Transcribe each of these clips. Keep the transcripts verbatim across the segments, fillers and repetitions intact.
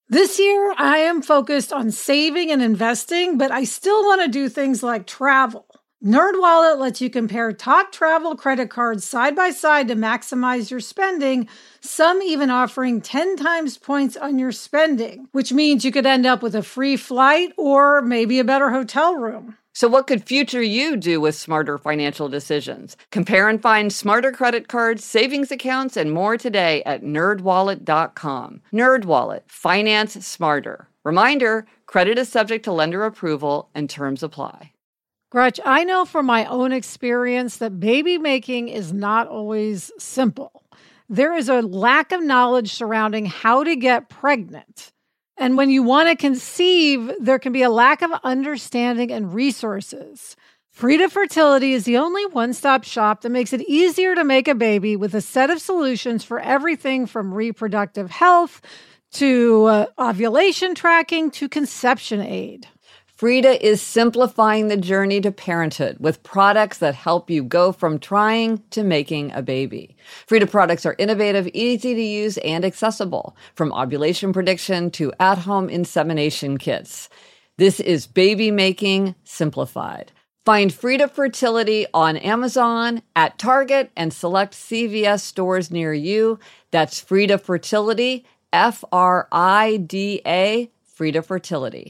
This year, I am focused on saving and investing, but I still want to do things like travel. NerdWallet lets you compare top travel credit cards side by side to maximize your spending, some even offering ten times points on your spending, which means you could end up with a free flight or maybe a better hotel room. So what could future you do with smarter financial decisions? Compare and find smarter credit cards, savings accounts, and more today at nerd wallet dot com. NerdWallet, finance smarter. Reminder, credit is subject to lender approval and terms apply. Gretch, I know from my own experience that baby making is not always simple. There is a lack of knowledge surrounding how to get pregnant. And when you want to conceive, there can be a lack of understanding and resources. Frida Fertility is the only one-stop shop that makes it easier to make a baby with a set of solutions for everything from reproductive health to uh, ovulation tracking to conception aid. Frida is simplifying the journey to parenthood with products that help you go from trying to making a baby. Frida products are innovative, easy to use, and accessible, from ovulation prediction to at-home insemination kits. This is baby making simplified. Find Frida Fertility on Amazon, at Target, and select C V S stores near you. That's Frida Fertility, F R I D A, Frida Fertility.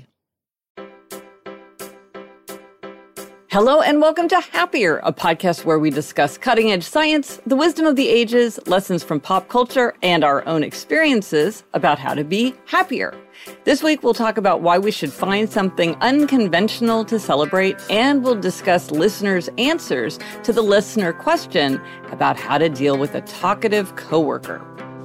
Hello and welcome to Happier, a podcast where we discuss cutting-edge science, the wisdom of the ages, lessons from pop culture, and our own experiences about how to be happier. This week, we'll talk about why we should find something unconventional to celebrate, and we'll discuss listeners' answers to the listener question about how to deal with a talkative coworker.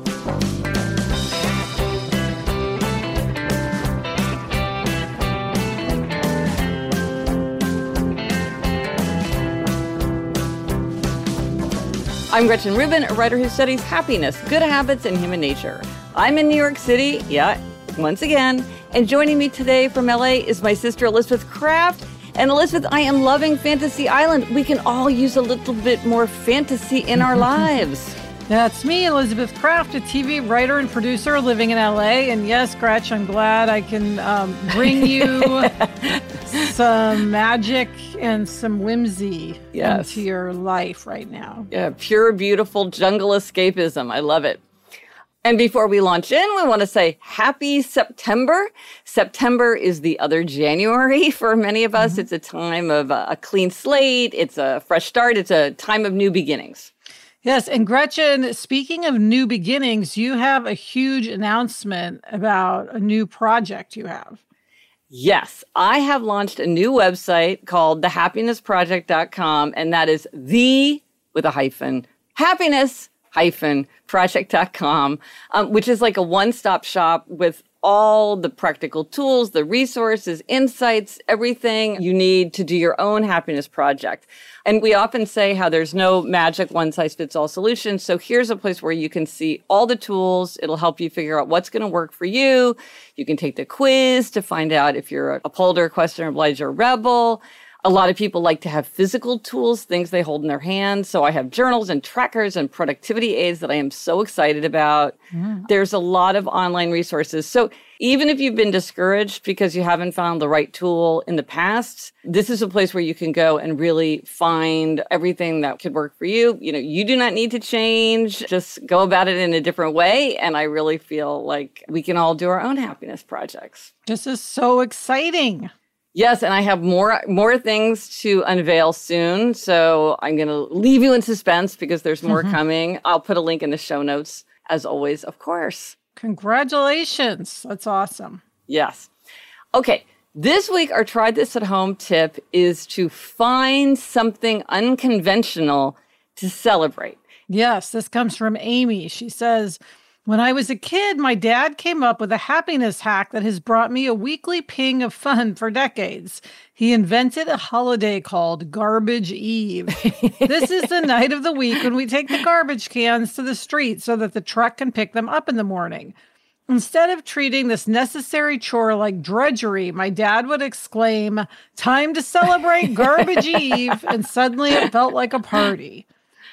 I'm Gretchen Rubin, a writer who studies happiness, good habits, and human nature. I'm in New York City, yeah, once again, and joining me today from L A is my sister Elizabeth Craft. And Elizabeth, I am loving Fantasy Island. We can all use a little bit more fantasy in our lives. That's me, Elizabeth Craft, a T V writer and producer living in L A. And yes, Gretch, I'm glad I can um, bring you some magic and some whimsy yes. into your life right now. Yeah, pure, beautiful jungle escapism. I love it. And before we launch in, we want to say happy September. September is the other January for many of us. Mm-hmm. It's a time of uh, a clean slate. It's a fresh start. It's a time of new beginnings. Yes, and Gretchen, speaking of new beginnings, you have a huge announcement about a new project you have. Yes, I have launched a new website called the happiness project dot com, and that is the, with a hyphen, happiness hyphen project dot com, um, which is like a one-stop shop with all the practical tools, the resources, insights, everything you need to do your own happiness project. And we often say how there's no magic one-size-fits-all solution. So here's a place where you can see all the tools. It'll help you figure out what's going to work for you. You can take the quiz to find out if you're a upholder, questioner, obliger, rebel. A lot of people like to have physical tools, things they hold in their hands. So I have journals and trackers and productivity aids that I am so excited about. Yeah. There's a lot of online resources. So even if you've been discouraged because you haven't found the right tool in the past, this is a place where you can go and really find everything that could work for you. You know, you do not need to change. Just go about it in a different way. And I really feel like we can all do our own happiness projects. This is so exciting. Yes, and I have more more things to unveil soon, so I'm going to leave you in suspense because there's more mm-hmm. coming. I'll put a link in the show notes, as always, of course. Congratulations. That's awesome. Yes. Okay, this week our Try This at Home tip is to find something unconventional to celebrate. Yes, this comes from Amy. She says, when I was a kid, my dad came up with a happiness hack that has brought me a weekly ping of fun for decades. He invented a holiday called Garbage Eve. This is the night of the week when we take the garbage cans to the street so that the truck can pick them up in the morning. Instead of treating this necessary chore like drudgery, my dad would exclaim, "Time to celebrate Garbage Eve," and suddenly it felt like a party.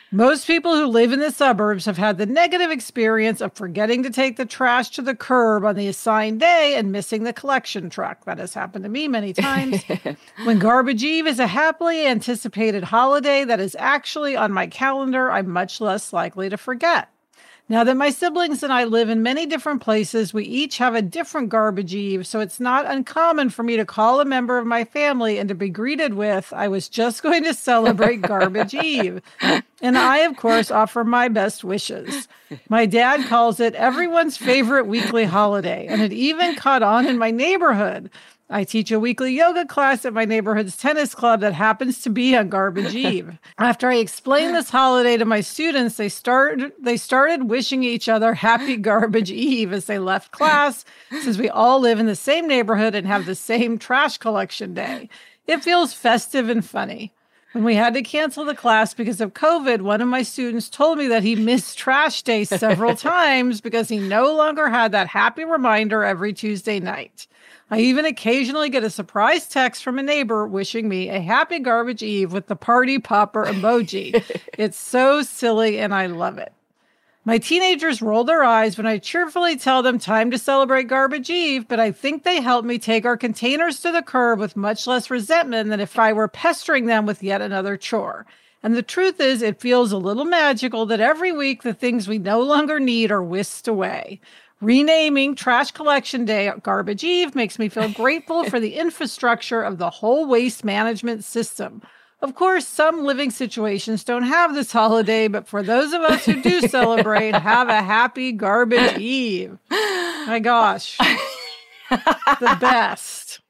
Most people who live in the suburbs have had the negative experience of forgetting to take the trash to the curb on the assigned day and missing the collection truck. That has happened to me many times. When Garbage Eve is a happily anticipated holiday that is actually on my calendar, I'm much less likely to forget. Now that my siblings and I live in many different places, we each have a different Garbage Eve, so it's not uncommon for me to call a member of my family and to be greeted with, "I was just going to celebrate Garbage Eve." And I, of course, offer my best wishes. My dad calls it everyone's favorite weekly holiday, and it even caught on in my neighborhood. I teach a weekly yoga class at my neighborhood's tennis club that happens to be on Garbage Eve. After I explained this holiday to my students, they started they started wishing each other happy Garbage Eve as they left class, since we all live in the same neighborhood and have the same trash collection day. It feels festive and funny. When we had to cancel the class because of COVID, one of my students told me that he missed trash day several times because he no longer had that happy reminder every Tuesday night. I even occasionally get a surprise text from a neighbor wishing me a happy Garbage Eve with the party popper emoji. It's so silly and I love it. My teenagers roll their eyes when I cheerfully tell them time to celebrate Garbage Eve, but I think they help me take our containers to the curb with much less resentment than if I were pestering them with yet another chore. And the truth is, it feels a little magical that every week the things we no longer need are whisked away. Renaming Trash Collection Day Garbage Eve makes me feel grateful for the infrastructure of the whole waste management system. Of course, some living situations don't have this holiday, but for those of us who do celebrate, have a happy Garbage Eve. My gosh. The best.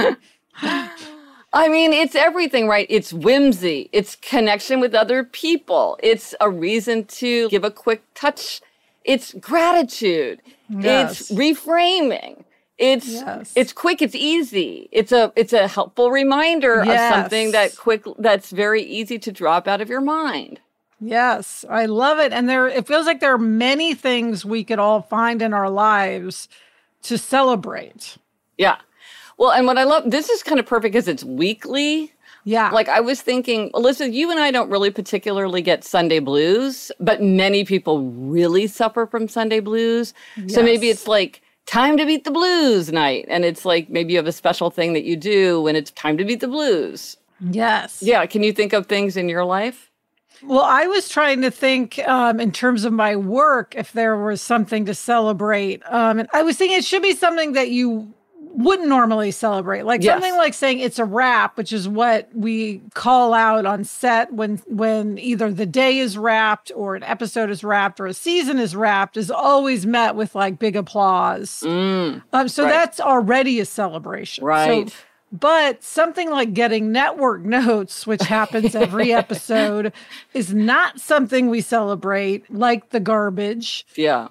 I mean, it's everything, right? It's whimsy. It's connection with other people. It's a reason to give a quick touch. It's gratitude. Yes. It's reframing. It's yes. it's quick. It's easy. It's a it's a helpful reminder yes. of something that quick that's very easy to drop out of your mind. Yes, I love it. And there, it feels like there are many things we could all find in our lives to celebrate. Yeah. Well, and what I love, this is kind of perfect because it's weekly. Yeah. Like I was thinking, Elizabeth, you and I don't really particularly get Sunday blues, but many people really suffer from Sunday blues. Yes. So maybe it's like time to beat the blues night. And it's like maybe you have a special thing that you do when it's time to beat the blues. Yes. Yeah. Can you think of things in your life? Well, I was trying to think um, in terms of my work, if there was something to celebrate. Um, and I was thinking it should be something that you wouldn't normally celebrate, like yes. something like saying it's a wrap, which is what we call out on set when when either the day is wrapped or an episode is wrapped or a season is wrapped, is always met with like big applause. Mm, um, so right. that's already a celebration. Right. So, but something like getting network notes, which happens every episode, is not something we celebrate, like the garbage. Yeah.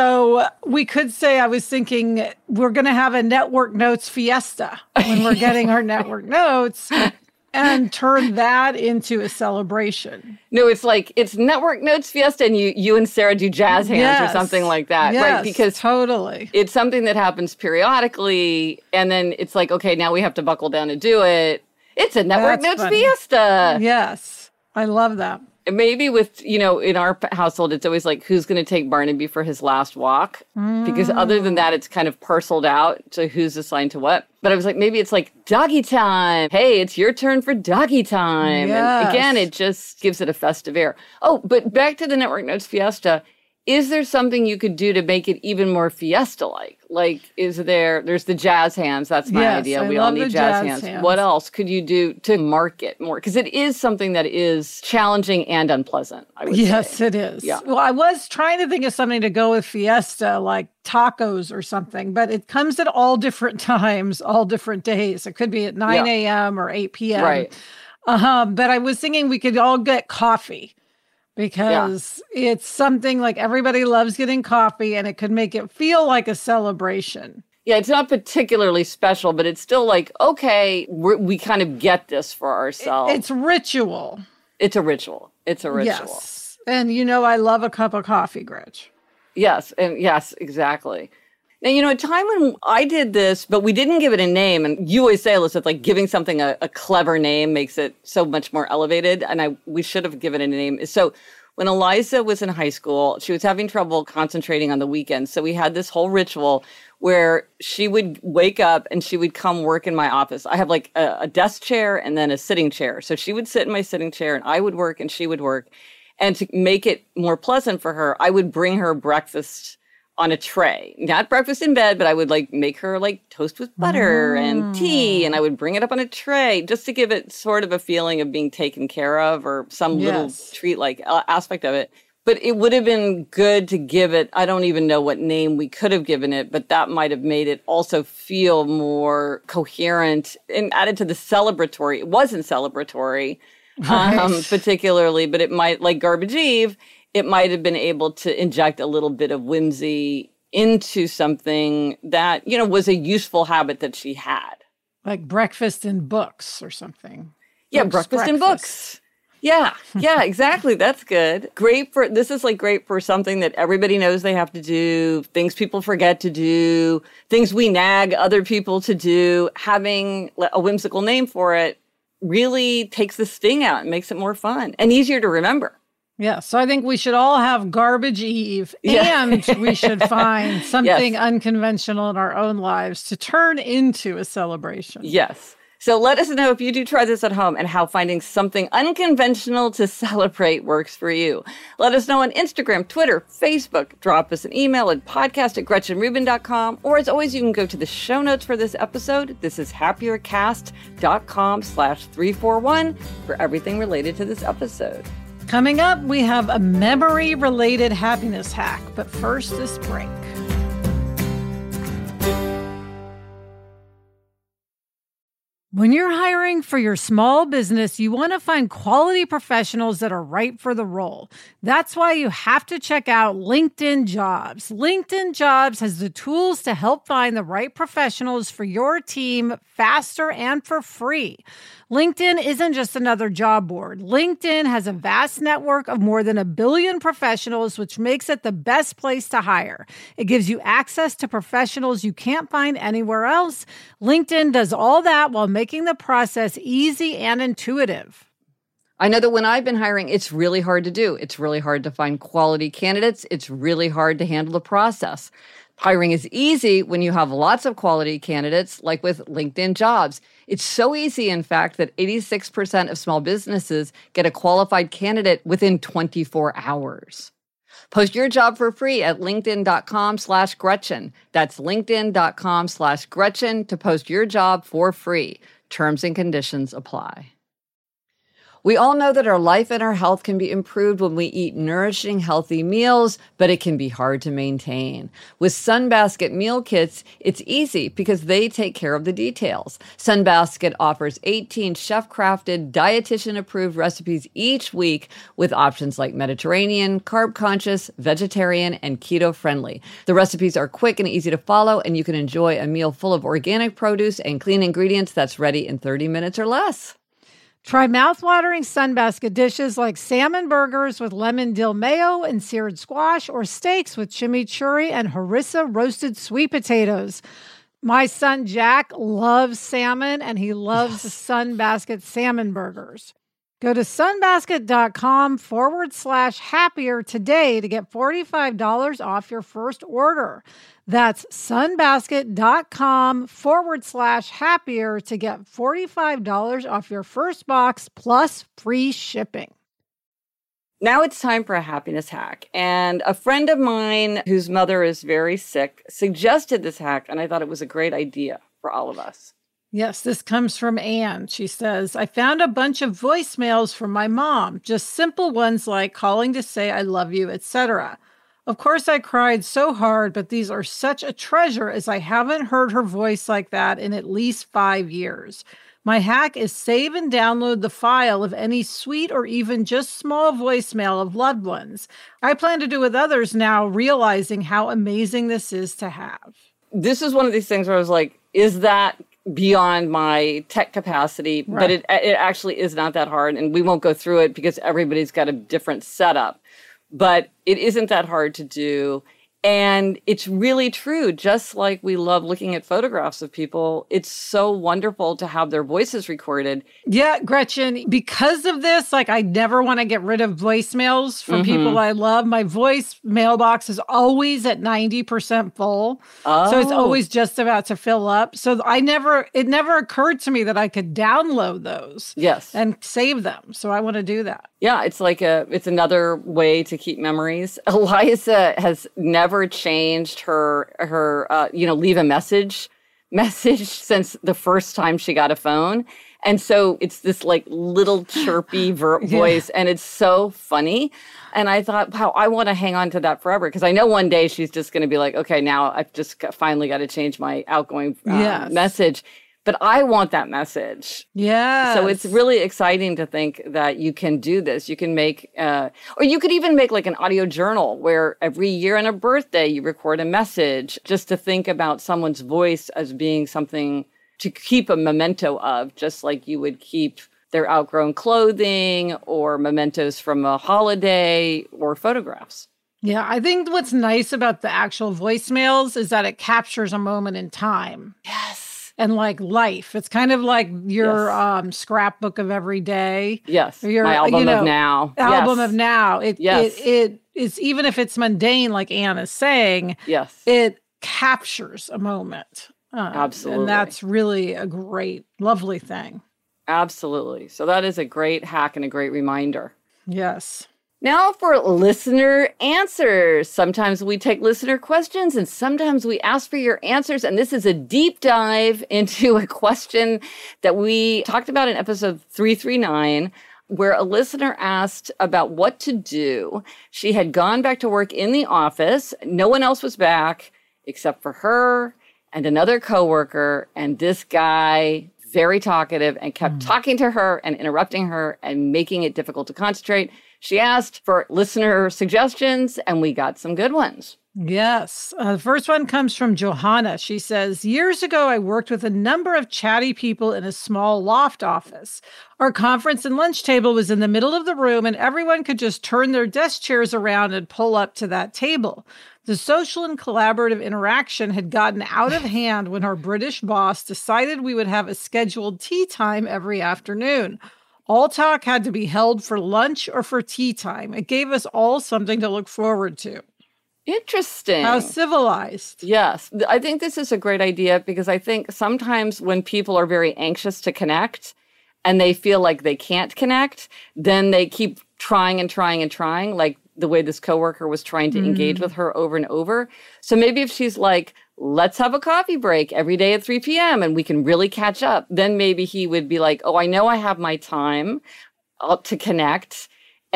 So we could say, I was thinking, we're going to have a network notes fiesta when we're getting our network notes and turn that into a celebration. No, it's like, it's network notes fiesta and you you and Sarah do jazz hands yes. or something like that. Yes, right? Because totally. It's something that happens periodically. And then it's like, okay, now we have to buckle down and do it. It's a network That's notes funny. fiesta. Yes. I love that. Maybe with, you know, in our household, it's always like, who's going to take Barnaby for his last walk? Mm. Because other than that, it's kind of parceled out to who's assigned to what. But I was like, maybe it's like doggy time. Hey, it's your turn for doggy time. Yes. And again, it just gives it a festive air. Oh, but back to the Network Notes Fiesta. Is there something you could do to make it even more fiesta-like? Like, is there, there's the jazz hands. That's my yes, idea. I we love all need the jazz, jazz hands. hands. What else could you do to mark it more? Because it is something that is challenging and unpleasant, I would yes, say. it is. Yeah. Well, I was trying to think of something to go with fiesta, like tacos or something, but it comes at all different times, all different days. It could be at nine a.m. Yeah. or eight p.m. Right. Um, but I was thinking we could all get coffee. Because yeah. it's something like everybody loves getting coffee and it could make it feel like a celebration. Yeah, it's not particularly special, but it's still like, okay, we're, we kind of get this for ourselves. It's ritual. It's a ritual. It's a ritual. Yes. And you know, I love a cup of coffee, Gretch. Yes. And yes, exactly. Now, you know, a time when I did this, but we didn't give it a name. And you always say, Alyssa, like giving something a, a clever name makes it so much more elevated. And I we should have given it a name. So when Eliza was in high school, she was having trouble concentrating on the weekends. So we had this whole ritual where she would wake up and she would come work in my office. I have like a, a desk chair and then a sitting chair. So she would sit in my sitting chair and I would work and she would work. And to make it more pleasant for her, I would bring her breakfast on a tray. Not breakfast in bed, but I would like make her like toast with butter mm. and tea, and I would bring it up on a tray just to give it sort of a feeling of being taken care of or some yes. little treat-like aspect of it. But it would have been good to give it, I don't even know what name we could have given it, but that might have made it also feel more coherent and added to the celebratory. It wasn't celebratory, right. um, particularly, but it might, like Garbage Eve, it might have been able to inject a little bit of whimsy into something that, you know, was a useful habit that she had. Like breakfast and books or something. Yeah, books, breakfast, breakfast and books. Yeah, yeah, exactly. That's good. Great for, this is like great for something that everybody knows they have to do, things people forget to do, things we nag other people to do. Having a whimsical name for it really takes the sting out and makes it more fun and easier to remember. Yeah, so I think we should all have Garbage Eve, yeah. and we should find something yes. unconventional in our own lives to turn into a celebration. Yes. So let us know if you do try this at home and how finding something unconventional to celebrate works for you. Let us know on Instagram, Twitter, Facebook. Drop us an email at podcast at gretchen rubin dot com. Or as always, you can go to the show notes for this episode. This is happiercast.com slash 341 for everything related to this episode. Coming up, we have a memory-related happiness hack. But first, this break. When you're hiring for your small business, you want to find quality professionals that are right for the role. That's why you have to check out LinkedIn Jobs. LinkedIn Jobs has the tools to help find the right professionals for your team faster and for free. LinkedIn isn't just another job board. LinkedIn has a vast network of more than a billion professionals, which makes it the best place to hire. It gives you access to professionals you can't find anywhere else. LinkedIn does all that while making the process easy and intuitive. I know that when I've been hiring, it's really hard to do. It's really hard to find quality candidates. It's really hard to handle the process. Hiring is easy when you have lots of quality candidates, like with LinkedIn Jobs. It's so easy, in fact, that eighty-six percent of small businesses get a qualified candidate within twenty-four hours. Post your job for free at linkedin.com slash Gretchen. That's linkedin.com slash Gretchen to post your job for free. Terms and conditions apply. We all know that our life and our health can be improved when we eat nourishing, healthy meals, but it can be hard to maintain. With Sunbasket meal kits, it's easy because they take care of the details. Sunbasket offers eighteen chef-crafted, dietitian-approved recipes each week with options like Mediterranean, carb-conscious, vegetarian, and keto-friendly. The recipes are quick and easy to follow, and you can enjoy a meal full of organic produce and clean ingredients that's ready in thirty minutes or less. Try mouthwatering Sunbasket dishes like salmon burgers with lemon dill mayo and seared squash, or steaks with chimichurri and harissa roasted sweet potatoes. My son Jack loves salmon, and he loves yes. Sunbasket salmon burgers. Go to sunbasket.com forward slash happier today to get forty-five dollars off your first order. That's sunbasket.com forward slash happier to get forty-five dollars off your first box plus free shipping. Now it's time for a happiness hack. And a friend of mine whose mother is very sick suggested this hack, and I thought it was a great idea for all of us. Yes, this comes from Anne. She says, I found a bunch of voicemails from my mom, just simple ones like calling to say I love you, et cetera. Of course, I cried so hard, but these are such a treasure as I haven't heard her voice like that in at least five years. My hack is save and download the file of any sweet or even just small voicemail of loved ones. I plan to do with others now, realizing how amazing this is to have. This is one of these things where I was like, is that beyond my tech capacity? Right. But it it actually is not that hard, and we won't go through it because everybody's got a different setup. But it isn't that hard to do. And it's really true. Just like we love looking at photographs of people, it's so wonderful to have their voices recorded. Yeah, Gretchen, because of this, like I never want to get rid of voicemails from mm-hmm. people I love. My voice mailbox is always at ninety percent full. Oh. So it's always just about to fill up. So I never, it never occurred to me that I could download those. Yes. And save them. So I want to do that. Yeah, it's like a, it's another way to keep memories. Eliza has never changed her, her, uh, you know, leave a message message since the first time she got a phone. And so it's this like little chirpy ver- yeah. voice, and it's so funny. And I thought, wow, I want to hang on to that forever, because I know one day she's just going to be like, okay, now I've just got, finally got to change my outgoing uh, yes. message. But I want that message. Yeah. So it's really exciting to think that you can do this. You can make, uh, or you could even make like an audio journal where every year on a birthday you record a message, just to think about someone's voice as being something to keep a memento of, just like you would keep their outgrown clothing or mementos from a holiday or photographs. Yeah, I think what's nice about the actual voicemails is that it captures a moment in time. Yes. And like life. It's kind of like your yes. um, scrapbook of every day. Yes. Your, my album you know, of now. Album yes. of now. It, yes. it, it is, even if it's mundane, like Anne is saying, yes. it captures a moment. Um, Absolutely. And that's really a great, lovely thing. Absolutely. So that is a great hack and a great reminder. Yes. Now for listener answers. Sometimes we take listener questions and sometimes we ask for your answers. And this is a deep dive into a question that we talked about in episode three thirty-nine, where a listener asked about what to do. She had gone back to work in the office. No one else was back except for her and another coworker. And this guy, very talkative, and kept mm. talking to her and interrupting her and making it difficult to concentrate. She asked for listener suggestions, and we got some good ones. Yes. Uh, the first one comes from Johanna. She says, years ago, I worked with a number of chatty people in a small loft office. Our conference and lunch table was in the middle of the room, and everyone could just turn their desk chairs around and pull up to that table. The social and collaborative interaction had gotten out of hand when our British boss decided we would have a scheduled tea time every afternoon. All talk had to be held for lunch or for tea time. It gave us all something to look forward to. Interesting. How civilized. Yes. I think this is a great idea, because I think sometimes when people are very anxious to connect and they feel like they can't connect, then they keep trying and trying and trying, like the way this coworker was trying to mm. engage with her over and over. So maybe if she's like, let's have a coffee break every day at three p.m. and we can really catch up, then maybe he would be like, oh, I know I have my time up to connect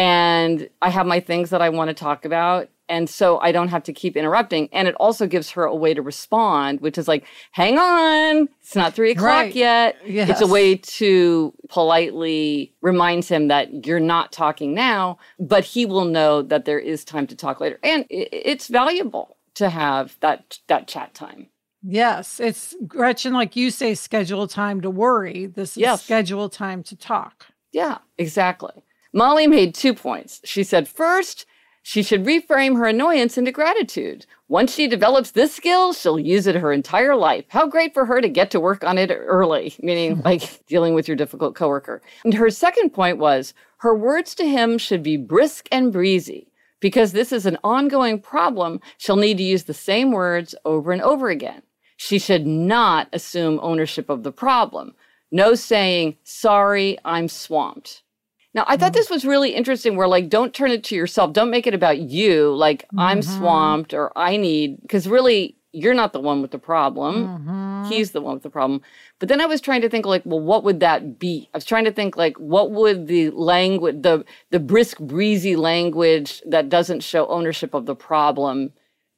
and I have my things that I want to talk about. And so I don't have to keep interrupting. And it also gives her a way to respond, which is like, hang on, it's not three o'clock right. yet. Yes. It's a way to politely remind him that you're not talking now, but he will know that there is time to talk later. And it's valuable to have that that chat time. Yes. It's, Gretchen, like you say, schedule time to worry. This is yes. schedule time to talk. Yeah, exactly. Molly made two points. She said, first, she should reframe her annoyance into gratitude. Once she develops this skill, she'll use it her entire life. How great for her to get to work on it early, meaning like dealing with your difficult coworker. And her second point was, her words to him should be brisk and breezy. Because this is an ongoing problem, she'll need to use the same words over and over again. She should not assume ownership of the problem. No saying, sorry, I'm swamped. Now, I thought this was really interesting where, like, don't turn it to yourself. Don't make it about you, like, mm-hmm. I'm swamped or I need, because really, you're not the one with the problem. Mm-hmm. He's the one with the problem. But then I was trying to think, like, well, what would that be? I was trying to think, like, what would the language, the the brisk, breezy language that doesn't show ownership of the problem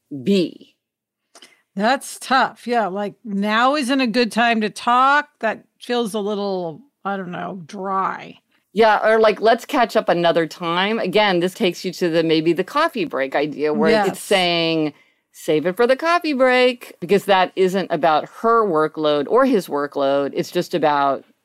be? That's tough. Yeah, like, now isn't a good time to talk. That feels a little, I don't know, dry. Yeah, or like, let's catch up another time. Again, this takes you to the maybe the coffee break idea where yes. it's saying, save it for the coffee break, because that isn't about her workload or his workload. It's just about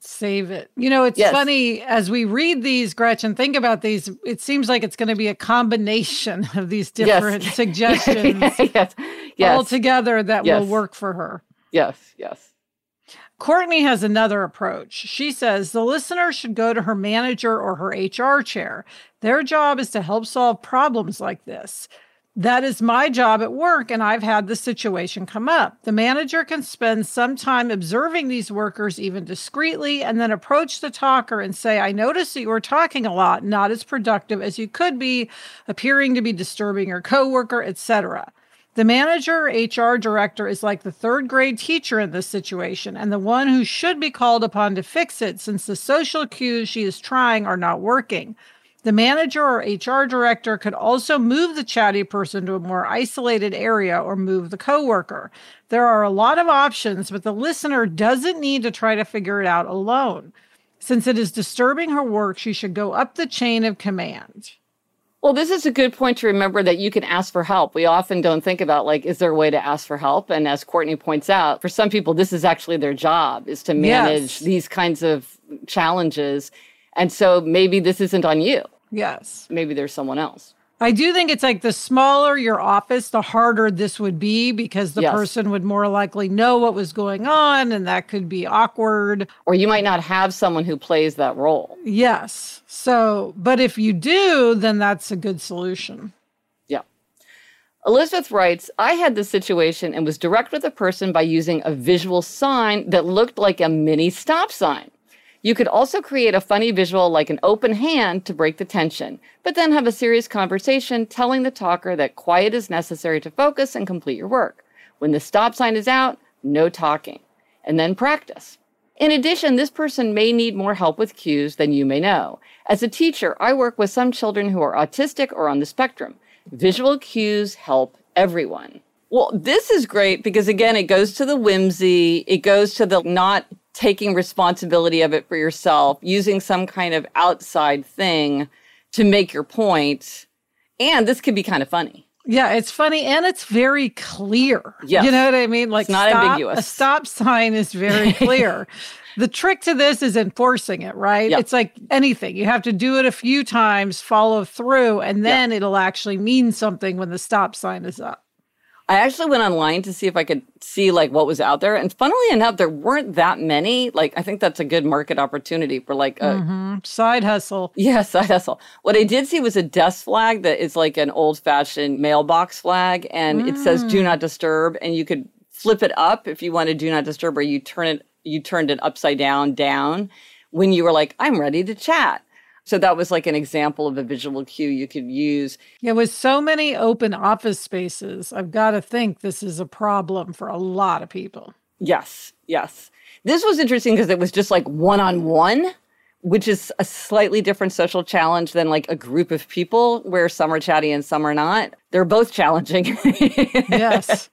Save it. You know, it's yes. funny as we read these, Gretchen, think about these. It seems like it's going to be a combination of these different yes. suggestions yes. Yes. all together that yes. will work for her. Yes, yes. Courtney has another approach. She says the listener should go to her manager or her H R chair. Their job is to help solve problems like this. That is my job at work, and I've had this situation come up. The manager can spend some time observing these workers, even discreetly, and then approach the talker and say, I noticed that you were talking a lot, not as productive as you could be, appearing to be disturbing your coworker, et cetera. The manager or H R director is like the third grade teacher in this situation and the one who should be called upon to fix it since the social cues she is trying are not working. The manager or H R director could also move the chatty person to a more isolated area or move the coworker. There are a lot of options, but the listener doesn't need to try to figure it out alone. Since it is disturbing her work, she should go up the chain of command. Well, this is a good point to remember that you can ask for help. We often don't think about, like, is there a way to ask for help? And as Courtney points out, for some people, this is actually their job, is to manage yes. these kinds of challenges. And so maybe this isn't on you. Yes. Maybe there's someone else. I do think it's like the smaller your office, the harder this would be because the yes. person would more likely know what was going on, and that could be awkward. Or you might not have someone who plays that role. Yes. So, but if you do, then that's a good solution. Yeah. Elizabeth writes, I had this situation and was direct with a person by using a visual sign that looked like a mini stop sign. You could also create a funny visual like an open hand to break the tension, but then have a serious conversation telling the talker that quiet is necessary to focus and complete your work. When the stop sign is out, no talking. And then practice. In addition, this person may need more help with cues than you may know. As a teacher, I work with some children who are autistic or on the spectrum. Visual cues help everyone. Well, this is great because, again, it goes to the whimsy. It goes to the not taking responsibility of it for yourself, using some kind of outside thing to make your point. And this could be kind of funny. Yeah, it's funny and it's very clear. Yes. You know what I mean? Like it's not stop, ambiguous. A stop sign is very clear. The trick to this is enforcing it, right? Yep. It's like anything. You have to do it a few times, follow through, and then yep. it'll actually mean something when the stop sign is up. I actually went online to see if I could see like what was out there. And funnily enough, there weren't that many. Like, I think that's a good market opportunity for like a mm-hmm. side hustle. Yeah, side hustle. What I did see was a desk flag that is like an old fashioned mailbox flag. And mm. it says do not disturb. And you could flip it up if you wanted do not disturb, or you turn it, you turned it upside down, down when you were like, I'm ready to chat. So that was like an example of a visual cue you could use. Yeah, with so many open office spaces, I've got to think this is a problem for a lot of people. Yes, yes. This was interesting because it was just like one-on-one, which is a slightly different social challenge than like a group of people where some are chatty and some are not. They're both challenging. Yes.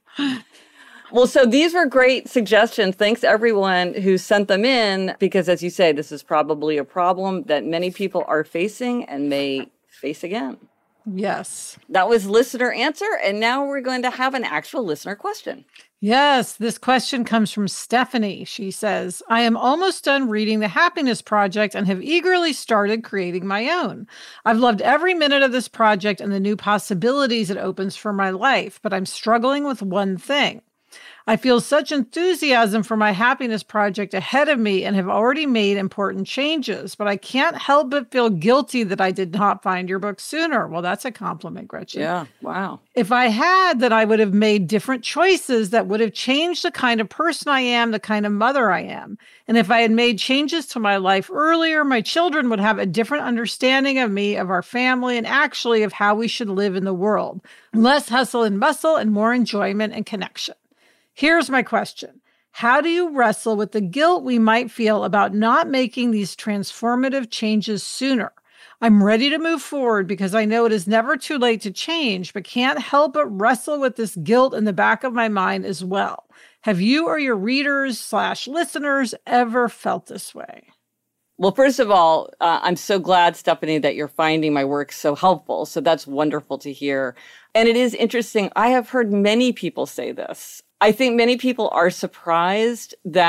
Well, so these were great suggestions. Thanks everyone who sent them in, because as you say, this is probably a problem that many people are facing and may face again. Yes. That was listener answer. And now we're going to have an actual listener question. Yes, this question comes from Stephanie. She says, I am almost done reading The Happiness Project and have eagerly started creating my own. I've loved every minute of this project and the new possibilities it opens for my life, but I'm struggling with one thing. I feel such enthusiasm for my happiness project ahead of me and have already made important changes, but I can't help but feel guilty that I did not find your book sooner. Well, that's a compliment, Gretchen. Yeah, wow. If I had, then I would have made different choices that would have changed the kind of person I am, the kind of mother I am. And if I had made changes to my life earlier, my children would have a different understanding of me, of our family, and actually of how we should live in the world. Less hustle and bustle and more enjoyment and connection. Here's my question. How do you wrestle with the guilt we might feel about not making these transformative changes sooner? I'm ready to move forward because I know it is never too late to change, but can't help but wrestle with this guilt in the back of my mind as well. Have you or your readers slash listeners ever felt this way? Well, first of all, uh, I'm so glad, Stephanie, that you're finding my work so helpful. So that's wonderful to hear. And it is interesting. I have heard many people say this. I think many people are surprised that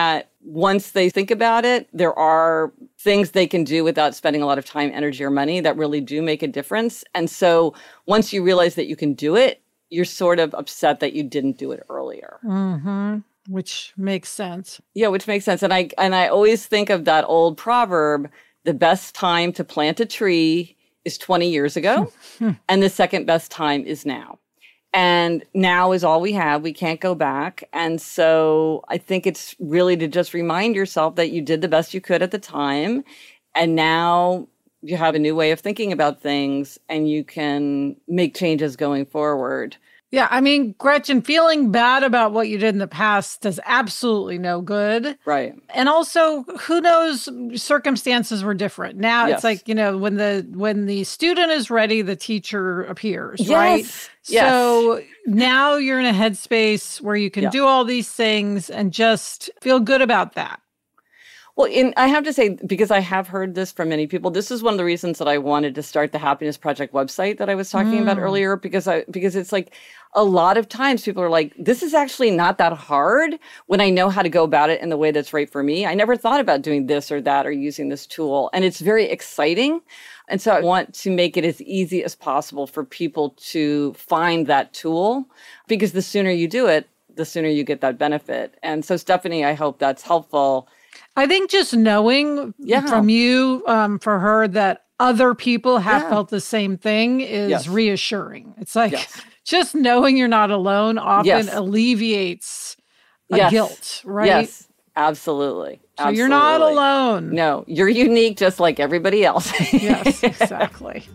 once they think about it, there are things they can do without spending a lot of time, energy, or money that really do make a difference. And so once you realize that you can do it, you're sort of upset that you didn't do it earlier. Mm-hmm. Which makes sense. Yeah, which makes sense. And I and I always think of that old proverb, the best time to plant a tree is twenty years ago, and the second best time is now. And now is all we have. We can't go back. And so I think it's really to just remind yourself that you did the best you could at the time, and now you have a new way of thinking about things, and you can make changes going forward. Yeah, I mean, Gretchen, feeling bad about what you did in the past does absolutely no good. Right. And also, who knows, circumstances were different. Now Yes. it's like, you know, when the when the student is ready, the teacher appears, Yes. right? Yes. So now you're in a headspace where you can Yeah. do all these things and just feel good about that. Well, in, I have to say, because I have heard this from many people, this is one of the reasons that I wanted to start the Happiness Project website that I was talking mm. about earlier, because I because it's like a lot of times people are like, this is actually not that hard when I know how to go about it in the way that's right for me. I never thought about doing this or that or using this tool. And it's very exciting. And so I want to make it as easy as possible for people to find that tool, because the sooner you do it, the sooner you get that benefit. And so, Stephanie, I hope that's helpful. I think just knowing yeah. from you, um, for her, that other people have yeah. felt the same thing is yes. reassuring. It's like yes. just knowing you're not alone often yes. alleviates a yes. guilt, right? Yes, absolutely. So absolutely. you're not alone. No, you're unique just like everybody else. Yes, exactly.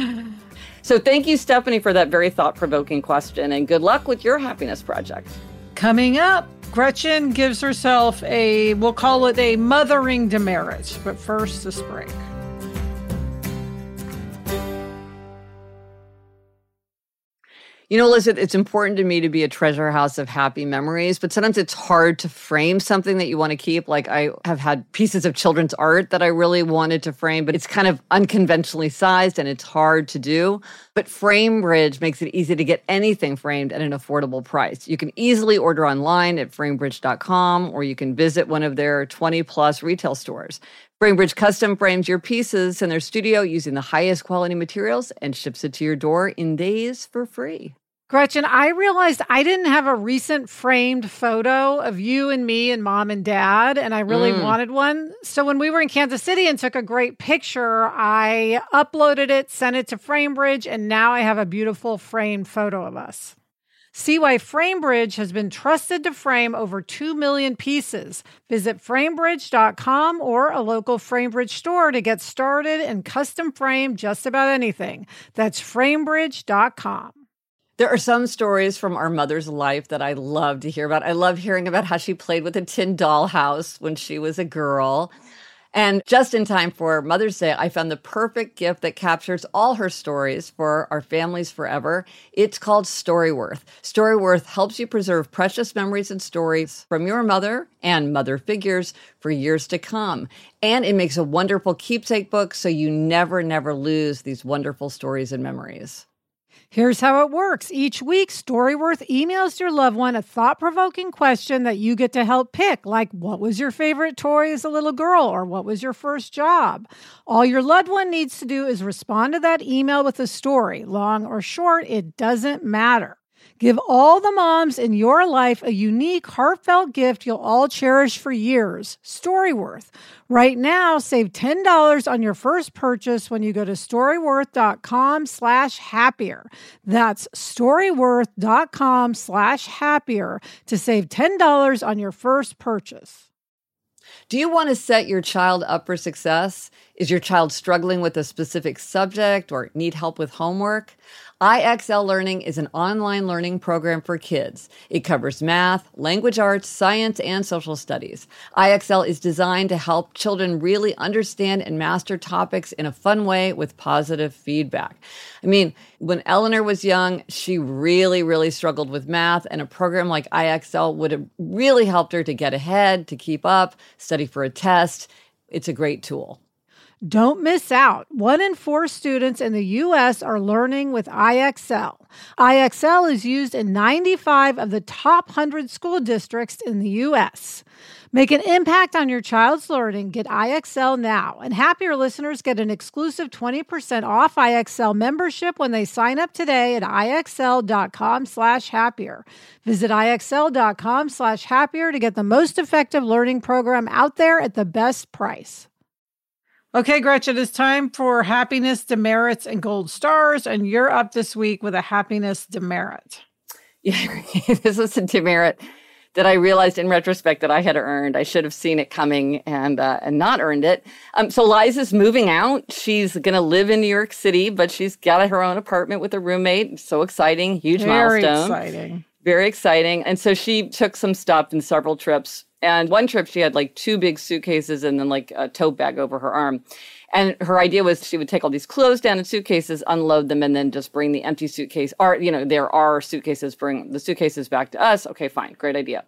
So thank you, Stephanie, for that very thought-provoking question, and good luck with your happiness project. Coming up, Gretchen gives herself a, we'll call it a mothering demerit. But first, this break. You know, Liz, it's important to me to be a treasure house of happy memories, but sometimes it's hard to frame something that you want to keep. Like I have had pieces of children's art that I really wanted to frame, but it's kind of unconventionally sized and it's hard to do. But FrameBridge makes it easy to get anything framed at an affordable price. You can easily order online at framebridge dot com, or you can visit one of their twenty plus retail stores. FrameBridge custom frames your pieces in their studio using the highest quality materials and ships it to your door in days for free. Gretchen, I realized I didn't have a recent framed photo of you and me and mom and dad, and I really mm. wanted one. So when we were in Kansas City and took a great picture, I uploaded it, sent it to FrameBridge, and now I have a beautiful framed photo of us. See why FrameBridge has been trusted to frame over two million pieces. Visit framebridge dot com or a local FrameBridge store to get started and custom frame just about anything. That's framebridge dot com. There are some stories from our mother's life that I love to hear about. I love hearing about how she played with a tin dollhouse when she was a girl. And just in time for Mother's Day, I found the perfect gift that captures all her stories for our families forever. It's called Storyworth. Storyworth helps you preserve precious memories and stories from your mother and mother figures for years to come. And it makes a wonderful keepsake book so you never, never lose these wonderful stories and memories. Here's how it works. Each week, Storyworth emails your loved one a thought-provoking question that you get to help pick, like what was your favorite toy as a little girl, or what was your first job? All your loved one needs to do is respond to that email with a story. Long or short, it doesn't matter. Give all the moms in your life a unique, heartfelt gift you'll all cherish for years. Storyworth. Right now, save ten dollars on your first purchase when you go to storyworth dot com slash happier. That's storyworth dot com slash happier to save ten dollars on your first purchase. Do you want to set your child up for success? Is your child struggling with a specific subject or need help with homework? I X L Learning is an online learning program for kids. It covers math, language arts, science, and social studies. I X L is designed to help children really understand and master topics in a fun way with positive feedback. I mean, when Eleanor was young, she really, really struggled with math, and a program like I X L would have really helped her to get ahead, to keep up, study for a test. It's a great tool. Don't miss out. One in four students in the U S are learning with I X L. I X L is used in ninety-five of the top one hundred school districts in the U S. Make an impact on your child's learning. Get I X L now. And Happier listeners get an exclusive twenty percent off I X L membership when they sign up today at IXL.com slash happier. Visit IXL.com slash happier to get the most effective learning program out there at the best price. Okay, Gretchen, it's time for happiness, demerits, and gold stars. And you're up this week with a happiness demerit. Yeah, this was a demerit that I realized in retrospect that I had earned. I should have seen it coming and uh, and not earned it. Um, so Liza's moving out. She's going to live in New York City, but she's got her own apartment with a roommate. So exciting, huge Very milestone. Very exciting. Very exciting. And so she took some stuff in several trips. And one trip she had like two big suitcases and then like a tote bag over her arm. And her idea was she would take all these clothes down in suitcases, unload them, and then just bring the empty suitcase. Or, you know, there are suitcases, bring the suitcases back to us. Okay, fine. Great idea.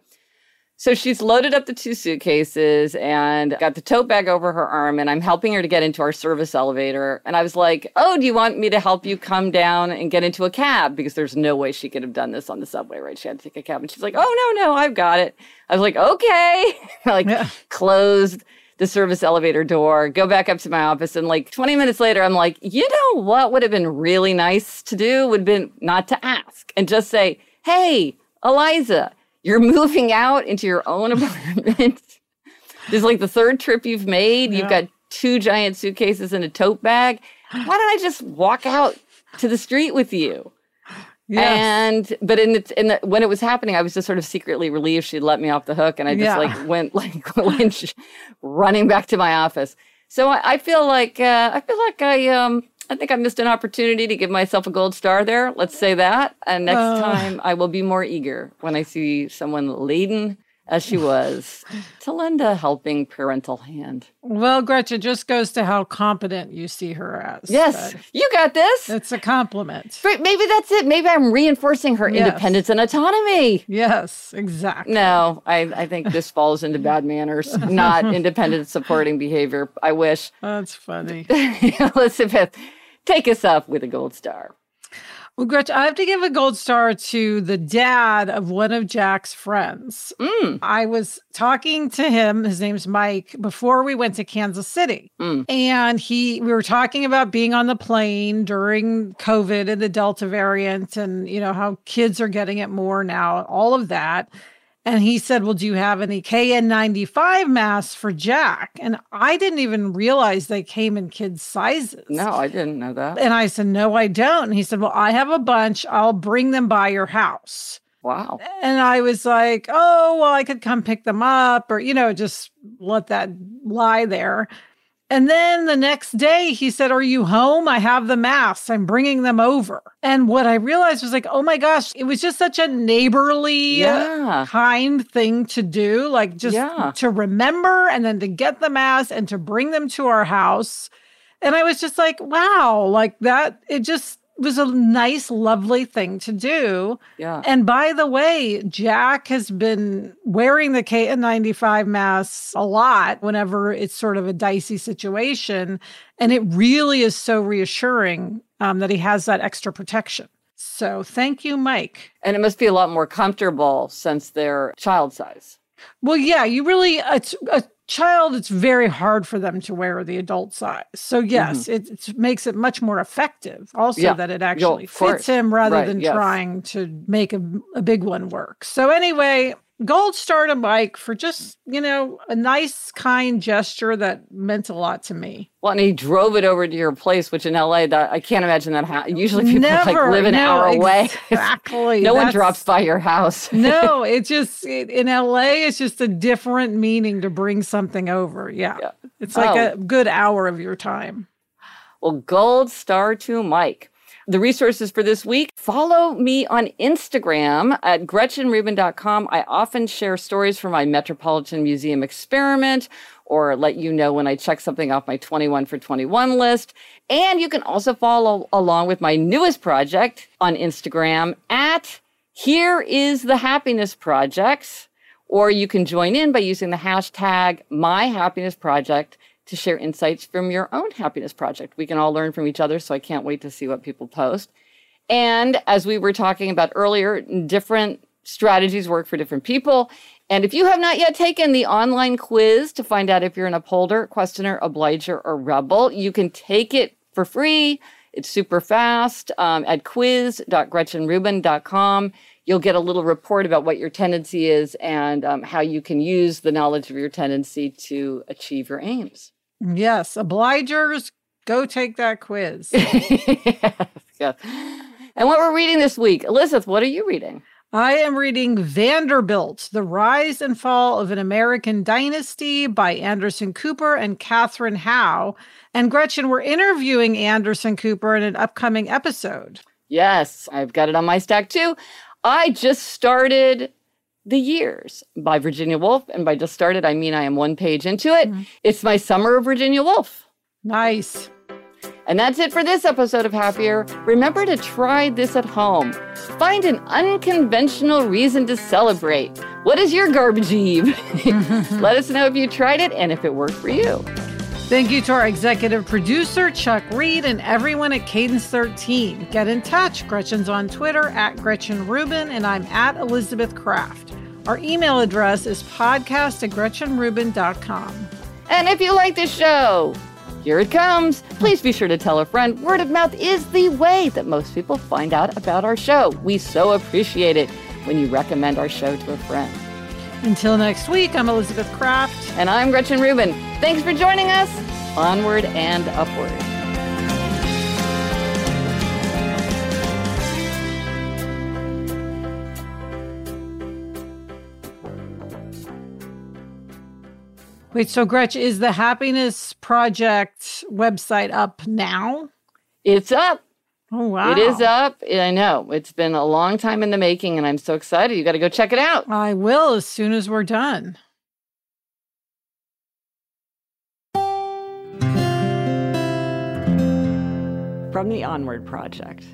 So she's loaded up the two suitcases and got the tote bag over her arm, and I'm helping her to get into our service elevator. And I was like, oh, do you want me to help you come down and get into a cab? Because there's no way she could have done this on the subway, right? She had to take a cab. And she's like, oh, no, no, I've got it. I was like, okay. like yeah. Closed the service elevator door, go back up to my office. And like twenty minutes later, I'm like, you know what would have been really nice to do would have been not to ask and just say, hey, Eliza, you're moving out into your own apartment. This is like the third trip you've made. Yeah. You've got two giant suitcases and a tote bag. Why don't I just walk out to the street with you? Yes. And but in the, in the, when it was happening, I was just sort of secretly relieved she'd let me off the hook, and I just yeah. like went like went running back to my office. So I, I feel like uh, I feel like I um I think I missed an opportunity to give myself a gold star there. Let's say that. And next uh, time I will be more eager when I see someone laden as she was to lend a helping parental hand. Well, Gretchen, just goes to how competent you see her as. Yes, you got this. It's a compliment. But maybe that's it. Maybe I'm reinforcing her yes. independence and autonomy. Yes, exactly. No, I, I think this falls into bad manners, not independent supporting behavior. I wish. That's funny. Elizabeth, take us up with a gold star. Well, Gretchen, I have to give a gold star to the dad of one of Jack's friends. Mm. I was talking to him, his name's Mike, before we went to Kansas City. Mm. And he, we were talking about being on the plane during COVID and the Delta variant and, you know, how kids are getting it more now, all of that. And he said, well, do you have any K N ninety-five masks for Jack? And I didn't even realize they came in kids' sizes. No, I didn't know that. And I said, no, I don't. And he said, well, I have a bunch. I'll bring them by your house. Wow. And I was like, oh, well, I could come pick them up or, you know, just let that lie there. And then the next day he said, are you home? I have the masks. I'm bringing them over. And what I realized was like, oh my gosh, it was just such a neighborly, yeah. kind thing to do. Like just yeah. to remember and then to get the masks and to bring them to our house. And I was just like, wow, like that, it just was a nice, lovely thing to do. Yeah. And by the way, Jack has been wearing the K N ninety-five masks a lot whenever it's sort of a dicey situation. And it really is so reassuring um, that he has that extra protection. So thank you, Mike. And it must be a lot more comfortable since they're child size. Well, yeah, you really, it's a child, it's very hard for them to wear the adult size. So yes, mm-hmm. it, it makes it much more effective also yeah. that it actually Yo, fits course. him rather right, than yes. trying to make a, a big one work. So anyway, gold star to Mike for just, you know, a nice, kind gesture that meant a lot to me. Well, and he drove it over to your place, which in L A, that I can't imagine that happens. Usually people Never, like live an no, hour away. Exactly. no one drops by your house. No, it just, it, in L A, it's just a different meaning to bring something over. Yeah. yeah. It's like oh. a good hour of your time. Well, gold star to Mike. The resources for this week, follow me on Instagram at Gretchen Rubin dot com. I often share stories from my Metropolitan Museum experiment or let you know when I check something off my twenty-one for twenty-one list. And you can also follow along with my newest project on Instagram at Here is the Happiness Project. Or you can join in by using the hashtag My Happiness Project to share insights from your own happiness project. We can all learn from each other, so I can't wait to see what people post. And as we were talking about earlier, different strategies work for different people. And if you have not yet taken the online quiz to find out if you're an upholder, questioner, obliger, or rebel, you can take it for free. It's super fast um, at quiz dot gretchen rubin dot com. You'll get a little report about what your tendency is and um, how you can use the knowledge of your tendency to achieve your aims. Yes, obligers, go take that quiz. yes, yes. And what we're reading this week, Elizabeth, what are you reading? I am reading Vanderbilt, The Rise and Fall of an American Dynasty by Anderson Cooper and Catherine Howe. And Gretchen, we're interviewing Anderson Cooper in an upcoming episode. Yes, I've got it on my stack too. I just started The Years by Virginia Woolf. And by just started, I mean I am one page into it. Mm-hmm. It's my summer of Virginia Woolf. Nice. And that's it for this episode of Happier. Remember to try this at home. Find an unconventional reason to celebrate. What is your garbage eve? Let us know if you tried it and if it worked for you. Thank you to our executive producer, Chuck Reed, and everyone at Cadence thirteen. Get in touch. Gretchen's on Twitter at Gretchen Rubin, and I'm at Elizabeth Kraft. Our email address is podcast at gretchen rubin dot com. And if you like this show, here it comes. Please be sure to tell a friend. Word of mouth is the way that most people find out about our show. We so appreciate it when you recommend our show to a friend. Until next week, I'm Elizabeth Kraft. And I'm Gretchen Rubin. Thanks for joining us. Onward and upward. Wait, so Gretch, is the Happiness Project website up now? It's up. Oh, wow. It is up. I know. It's been a long time in the making, and I'm so excited. You got to go check it out. I will as soon as we're done. From the Onward Project.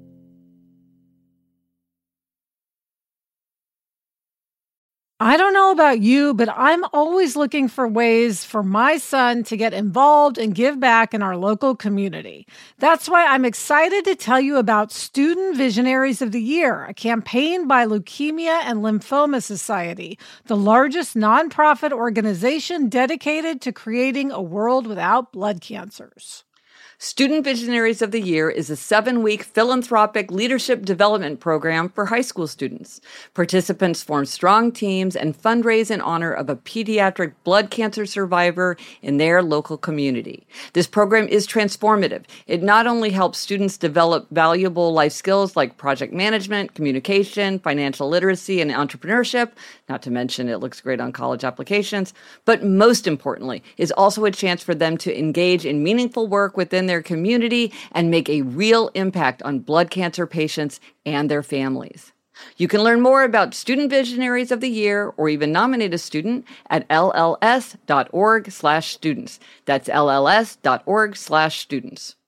I don't know about you, but I'm always looking for ways for my son to get involved and give back in our local community. That's why I'm excited to tell you about Student Visionaries of the Year, a campaign by Leukemia and Lymphoma Society, the largest nonprofit organization dedicated to creating a world without blood cancers. Student Visionaries of the Year is a seven-week philanthropic leadership development program for high school students. Participants form strong teams and fundraise in honor of a pediatric blood cancer survivor in their local community. This program is transformative. It not only helps students develop valuable life skills like project management, communication, financial literacy, and entrepreneurship, not to mention it looks great on college applications, but most importantly, is also a chance for them to engage in meaningful work within their community and make a real impact on blood cancer patients and their families. You can learn more about Student Visionaries of the Year or even nominate a student at L L S dot org slash students. That's L L S dot org slash students.